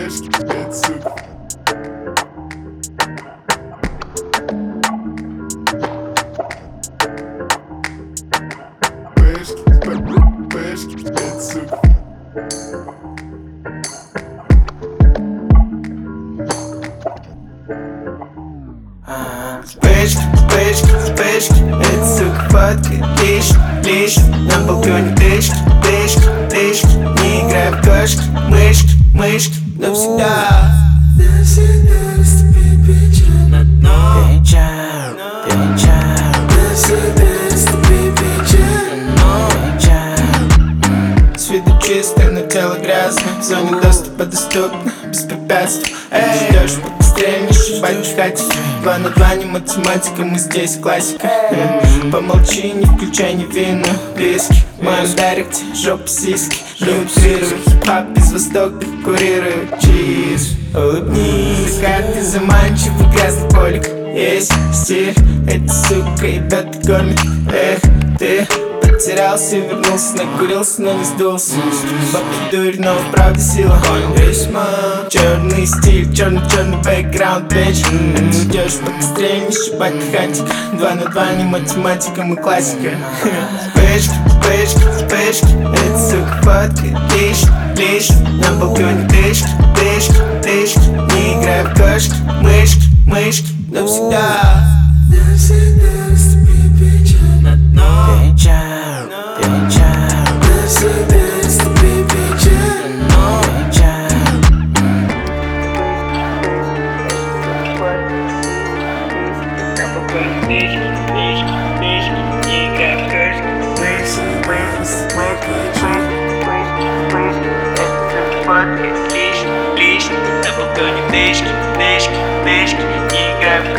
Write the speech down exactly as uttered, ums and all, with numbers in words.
Пешки, блядь, сука. Пешки, пешки, блядь, сука. Пешки, пешки, пешки, это сука фотка, лишь, лишь. На балконе тышки, тышки, тышки. Не играй в кошки, мышки, мышки, навсегда. Навсегда растопить печаль на дно. Печаль, печаль. Навсегда растопить печаль на дно. Печаль. С виду чисто, но тело грязно. В зоне доступа доступно, беспрепятственно. Эй, ждешь, пока стремишь, ебать не хватит. Два на два не математика, мы здесь классика. Помолчи, не включай невинную виски. В моем директе жопа сиськи. Не утрируй, хип-хап из востока курирует чиз. Улыбнись, закаты заманчивый грязный полик. Есть стиль, эта сука ебет и кормит. Эх, ты потерялся, вернулся, накурился, но не сдулся. Бабки дурь, но в правде сила. Весьма черный стиль, черный-черный бэкграунд, бич. Ждешь, пока стремишь, ебать хатик. Два на два не математика, мы классика. Пешки, пешки, пешки, это сука фотка, лишь, лишь. На балконе тышки, тышки, тышки. Не играй в кошки, мышки, мышки, навсегда. Навсегда растопить печаль на дно. Печаль, печаль. Навсегда растопить печаль на дно. Печаль. На балконе тышки, тышки, тышки. Не играй в кошки, мышки, мышки, мышки, мышки, мышки. Это сука фотка, лишь, лишь. На балконе тышки, тышки, тышки. Не играй в